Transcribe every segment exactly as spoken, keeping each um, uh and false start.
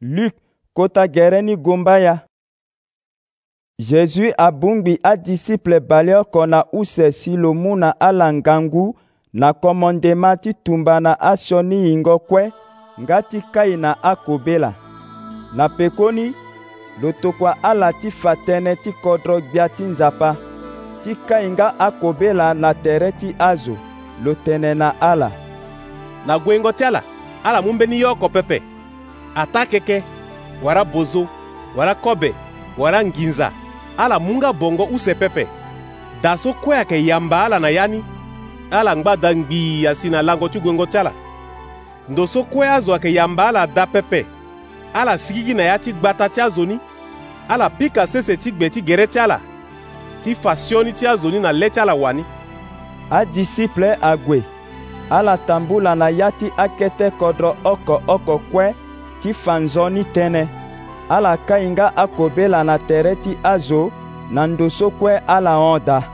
Luc kota gereni gombaya. Jésus abungbi a disciple balioko na use silo muna ala ngangu na komondema ti tumba na asioni yingo kwe ngati kai na akobela. Na pekoni lotokwa ala ti fatene ti kodro gbia ti nzapa ti kai nga akobela na tere ti azo lo tene na ala. Na gwengo ti ala ala mumbeni yoko pepe ata keke wara bozo wara kobe wara nginza ala munga bongo use pepe daso kwea ke yamba ala na yani ala ngba dangbi asina lango ti gwengo ti ala ndoso kwea zo ke yamba ala da pepe ala sigigi na ya ti gbata ti azoni ala pika sese ti gbe ti gere ti ala ti fasioni ti azoni na le ti ala wani. A disciple agwe ala tambula na ya ti akete kodro oko oko kwe ti fanzoni tene ala kainga akobela na tere ti azo na ndoso kwe ala onda.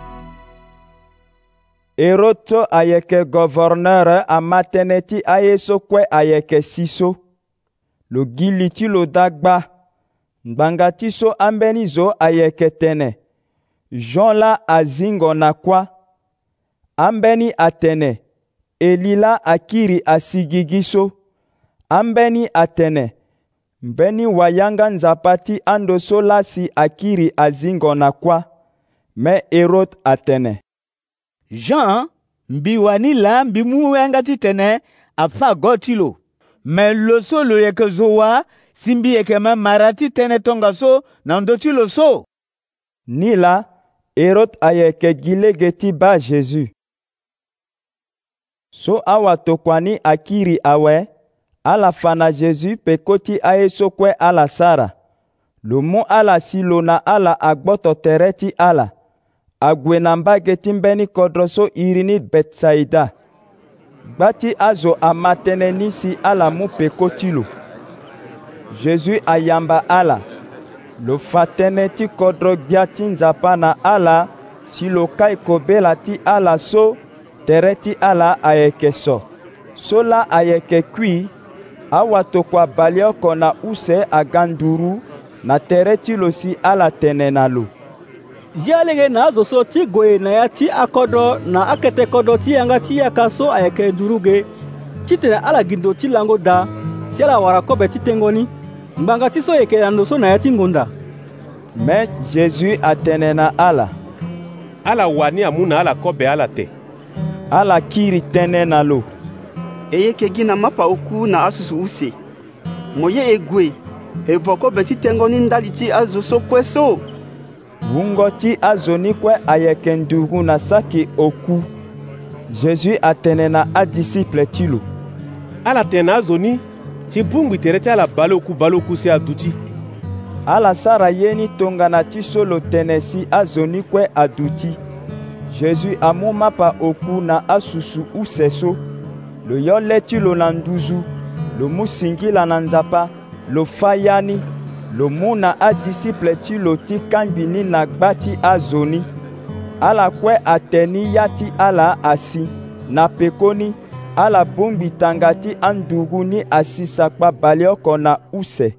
Eroto ayeke gouverneur amatene ti ayeso kwe ayeke siso lo gili ti lo dagba ngbanga ti so ambeni zo ayeke tene Jean la azingo na kwa ambeni atene Elila akiri asigigi so ambeni atene mbeni wayanga nzapati andoso lasi akiri azingo na kwa me Herod atene Jean mbiwani la mbimu yanga titene afa gotilo me loso lo yeke zowa simbi yeke ma marati tene tonga so na ndotilo so. Nila Herod ayeke gilege ti ba Jésus. So awa tokwani akiri awe ala fana Jésus pekoti ayeso kwe ala sara. Lumu ala silo na ala agboto tere ti ala. Agwe na mbage ti mbeni kodroso irini Betsaida. Gbati azo amatene nisi ala mu pekotilo. Jésus ayamba ala. Lo fatene ti kodro gbia ti nzapa na ala si lo kai kobela ti ala so tere ti ala ayeke so. So la ayeke kui awa tokua balioko na use aganduru na tere ti lo si ala tene na lo. Zialege na azo so ti goe na ya ti akodro na akete kodro ti yanga ti yaka so ayeke nduruge ti tene ala gindo ti lango da si ala wara kobe ti tengoni mbanga ti so yeke ando so na ya ti ngonda. Me Jésus atene na ala. Ala wani amuna ala kobe ala te. Ala kiri tene na lo. Eye kegi na mapa oku na asusu use. Moye egwe. Evo kobe ti tengoni ndali ti azo so kwe so. Wungo ti azoni kwe ayeke ndugu na saki oku. Jésus atene na a disciple ti lo. Ala tene azoni ti bungbi tere ti ala baloku baloku si aduti. Ala sara yeni tonga na ti solo tene si azoni kwe aduti. Jésus amu mapa oku na asusu use so. Lo yo le ti lo na nduzu. Lo mu singila na nzapa. Lo fayani. Lo mu na a disciple ti lo ti kangbi na gba ti azoni. Ala kwe ateni ya ti ala asi. Na pekoni ala bungbi tanga ti andugu ni asisa kpa balioko na use.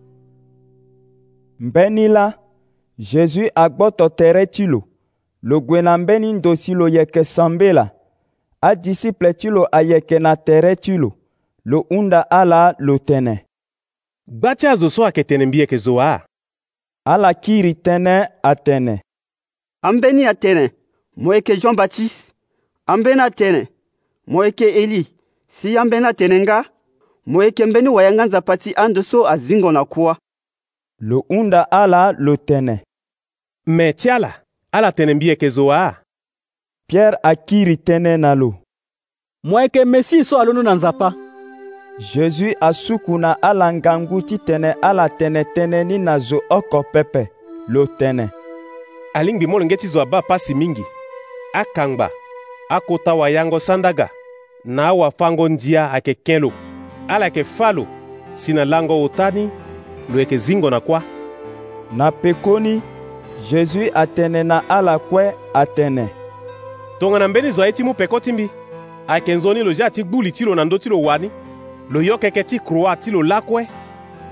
Mbeni la, Jésus agboto tere ti lo. Lo gue na mbeni ndosi lo yeke sambela. A disciple ti lo ayeke na tere ti lo. Lo unda ala lo tene. Gbati azo so ayeke tene mbi yeke zo a? Ala kiri tene atene. Ambeni atene, mo yeke Jean Baptiste. Ambeni atene, mo yeke Eli. Si ambeni atene nga, mo yeke mbeni wayanga nzapati ando so azingo na kwa. Lo unda ala lo tene. Me ti ala, ala tene mbi yeke zo a? Pierre akiri tene na lo. Mo yeke Mesi so alono na nzapa. Jésus asuku na ala ngangu ti tene ala tene tene ni na zo oko pepe lo tene. Alingbi molonge ti zo aba pasi mingi. Akangba, akota wayango sandaga. Na awa fango ndia ake kelo. Ala ke falo, sina lango otani, lo yeke zingo na kwa. Na pekoni, Jésus atene na ala kwe atene. Tonga na mbeni zo aiti mu pekoti mbi. Ake nzoni lo ja ti gbuli ti lo na ndo ti lo wani. Lo yo keke ti kroa ti lo lakwe.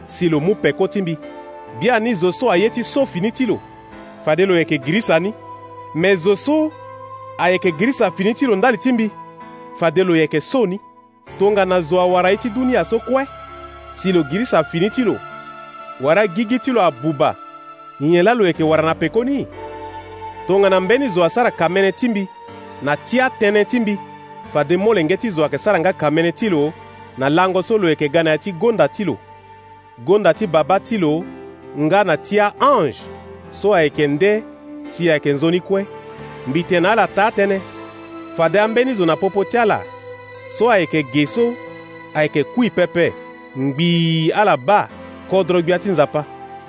si lo mu peko ti mbi. Bia ni zo so aye ti so fini ti lo, fade lo yeke grisa ni. Me zo so ayeke grisa fini ti lo ndali ti mbi, fade lo yeke so ni. Tonga na zo awara ye ti dunia so kue, si lo grisa fini ti lo, wara gigi ti lo abuba, nyen la lo yeke wara na peko ni. Tonga na mbeni zo asara kamene ti mbi, na tia tene ti mbi, fade molenge ti zo ayeke sara nga kamene ti lo, na lango so lo yeke ga na ya ti gonda ti lo. Gonda ti baba ti lo, nga na tia ange, so ayeke nde si ayeke nzoni kue. Mbi tene ala ta tënë, fade ambeni zo na popo ti ala, so ayeke ge so ayeke kui pepe, ngbii ala ba kodro gbia ti nzapa.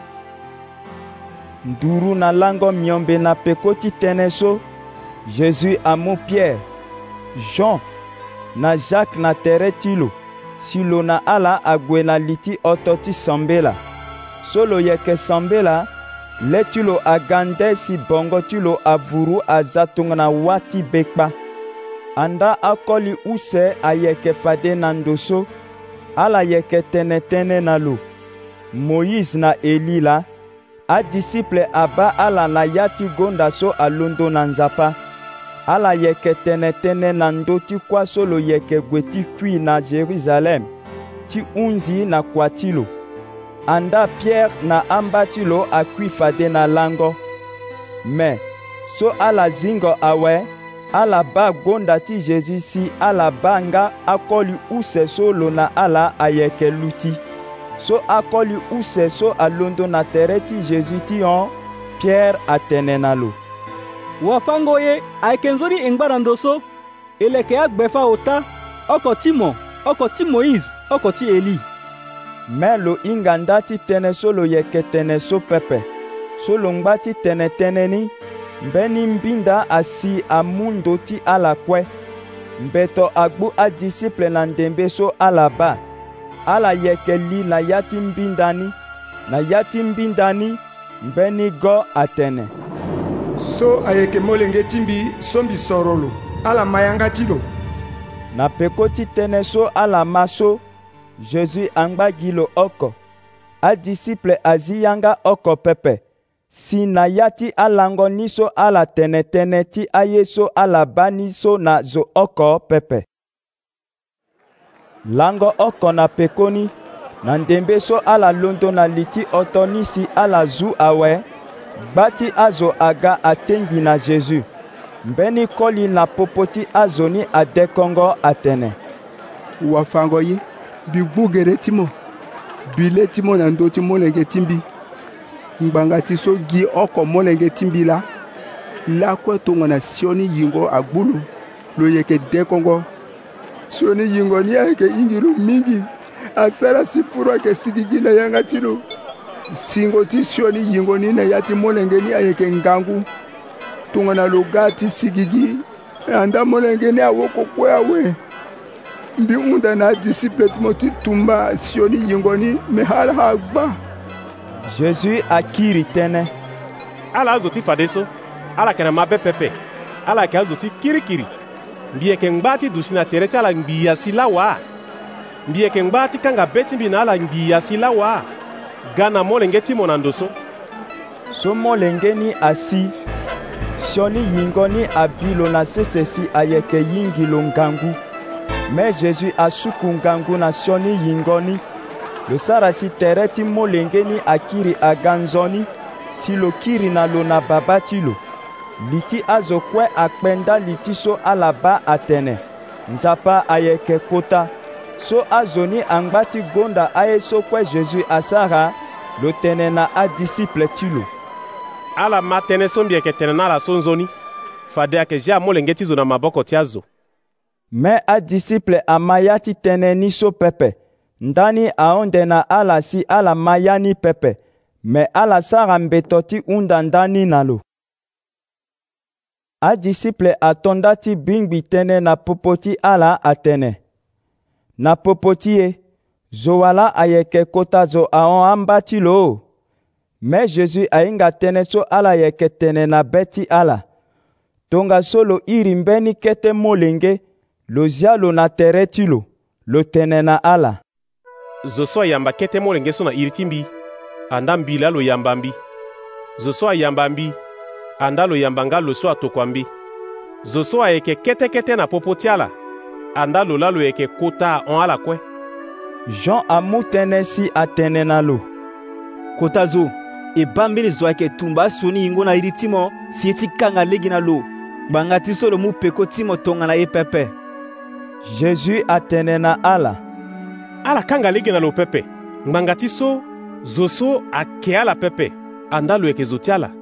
Nduru na lango miombe na peko ti tënë so, Jésus amu Pierre, Jean na Jacques na tere ti lo, si lo na ala ague na li ti oto ti sambela. So lo yeke sambela, le ti lo aga nde si bongo ti lo avuru aza tongana wâ ti bekpa. Anda akoli use ayeke fade na ndo so, ala yeke tene tënë na lo. Moïse na Eli la, adisiple aba ala na ya ti gonda so alondo na nzapa. Ala yeke tene tënë na ndö ti kuâ so lo yeke gue ti kui na Jérusalem, ti hunzi na kua ti lo. Anda Pierre na amba ti lo akui fade na lango. Me so ala zingo awe, ala ba gonda ti Jésus si ala ba nga akoli use so lo na ala ayeke luti. So akoli use so alondo na tere ti Jésus ti hon, Pierre atene na lo. Wafango ye ayeke nzoni ngba na ndo so, e leke agbe fa ota, oko ti mo, oko ti Moïse, oko ti Eli. Me lo hinga nda ti tënë so lo yeke tene so pepe. So lo ngba ti tene tënë ni, mbeni mbinda asi amu ndo ti ala kue. Mbeto agbu adisiple na ndembe so ala ba. Ala yeke li na ya ti mbinda ni, na ya ti mbinda ni, mbeni go atene. So ayeke molenge ti mbi so mbi soro lo, ala ma yanga ti lo. Na peko ti tënë so ala ma so, Jésus angba gi lo oko. Adisiple azi yanga oko pepe. Si na ya ti alango ni so ala tene tene ti aye so ala ba ni so na zo oko pepe. Lango oko na peko ni, na ndembe so ala londo na li ti oto ni si ala zu awe, gba ti azo aga atengbi na Jésus. Mbeni koli na popo ti azo ni adekongo atene. Wafango ye, bi gbugere ti mo, bile ti mo na ndo ti molenge ti mbi. Ngbanga ti so gi oko molenge ti mbi la, la kue tongo na sioni yingo agbulu, lo yeke dekongo. Sioni yingo ni ayeke ingiru mingi, asara si furu ayeke sigigi na yanga ti lo. Singo ti sioni yingo ni na ya ti molenge ni ayeke ngangu, tongo na lo ga ti sigigi, anda molenge ni awoko kue awe. Mbi unda na disiple ti mo ti tumba sioni yingo ni me hala ha gba. Jésus akiri tënë. Ala azo ti fade so, ala yeke na mabe pepe, ala yeke azo ti kirikiri. Mbi yeke ngba ti dusi na tere ti ala ngbii asi lawa. Mbi yeke ngba ti kanga be ti mbi na ala ngbii asi lawa. Ga na molenge ti mo na ndo so. So molenge ni asi, sioni yingo ni abilo na sese si ayeke yingi lo ngangu. Me Jésus asuku ngangu na sioni yingo ni. Lo sara si tere ti molenge ni akiri aga nzoni, si lo kiri na lo na baba ti lo. Li ti azo kue akpenda li ti so ala ba atene. Nzapa ayeke kota. So azo ni angba ti gonda aye so kue Jésus asara, lo tene na adisiple ti lo. Ala ma tënë so mbi yeke tene na ala so nzoni, fade ayeke ja molenge ti zo na maboko ti azo. Me adisiple ama ya ti tene ni so pepe. Ndani aonde na ala si ala maya ni pepe, me ala sara mbeto ti unda ndani na lo. Adisiple atonda ti bingbi tënë na popo ti ala atene. Na popo ti ye, zo wala ayeke kota zo ahon amba ti lo. Me Jésus ahinga tënë so ala yeke tene na be ti ala. Tonga so lo iri mbeni kete molenge, lo zia lo na tere ti lo, lo tene na ala. zo so ayamba kete molenge so na iri ti mbi anda mbila lo yamba mbi. Zo so ayamba mbi anda lo yamba nga lo so atokua mbi. Zo so ayeke kete kete na popo ti ala anda lo la lo yeke kota on ala kue. Jean amu tënë si atene na lo. Kota zo e ba mbeni zo ayeke tumba asoni hingo na iri ti mo si ye ti kanga legi na lo gbanga ti so lo mu peko ti mo tongana ye pepe. Jésus atene na ala. Ala kanga legi na lo pepe ngbanga ti so zo so ayeke ala pepe anda lo yeke zo ti ala.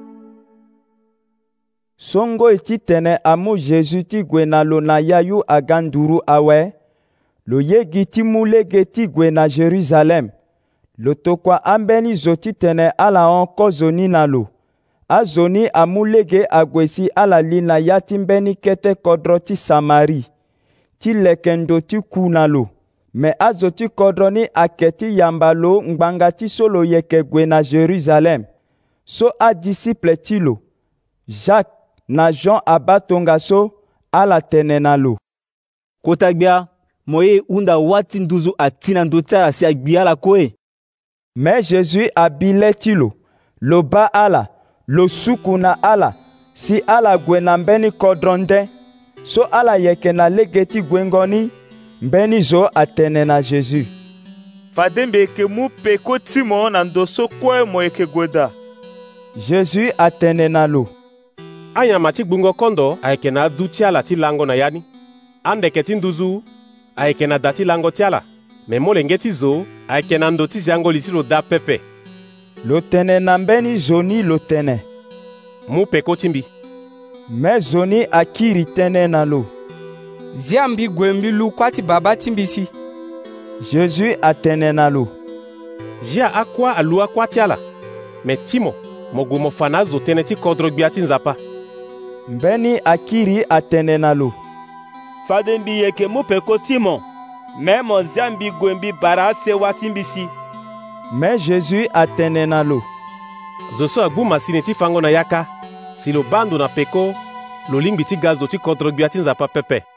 Songo e ti tene amu Jésus ti gue na lo na yayu aga nduru awe, lo yegi ti mu lege ti gue na Jérusalem. Lo tokua ambeni zo ti tene ala hon zo ni na lo. Azo ni amu lege ague si ala li na ya ti mbeni kete kodro ti Samari. Ti leke ndo ti ku na lo. Me azo ti kodro ni ayeke ti yamba lo ngbanga ti so lo yeke gue na Jérusalem. So adisiple ti lo, Jacques na Jean aba tongaso ala tene na lo. Kota gbia mo ye hunda wati nduzu ati na ndö ti ala si agbi ala kue. Me Jésus abile ti lo, lo ba ala, lo suku na ala, si ala gue na mbeni kodro nde. So ala yeke na lege ti gue ngoni, mbeni zo atene na Jésus. Fade mbe yeke mu peko ti mo na ndö so kue mo yeke gue da. Jésus atene na lo. Anyama ti gbungo kondo ayeke na adu ti ala ti lango na ya ni. Andeke ti nduzu ayeke na da ti lango ti ala. Me molenge ti zo ayeke na ndo ti ziangoli ti lo da pepe. Lo tene na mbeni zo ni lo tene. Mu peko ti mbi. Me zo ni akiri tënë na lo. Zia mbi gue mbi lu kuâ ti baba ti mbi si. Jésus atene na lo. Zia akua alua kuâ ti ala. Me ti mo mo gue mo fa na azo tënë ti kodro gbia ti nzapa. Mbeni akiri atene na lo. Fade mbi yeke mu peko ti mo, me mo zia mbi gue mbi bara asewa ti mbi si. Me Jésus atene na lo. Zo so agbu masini ti fango na yaka si lo bandu na peko lo lingbi ti ga zo ti kodro gbia ti nzapa pepe.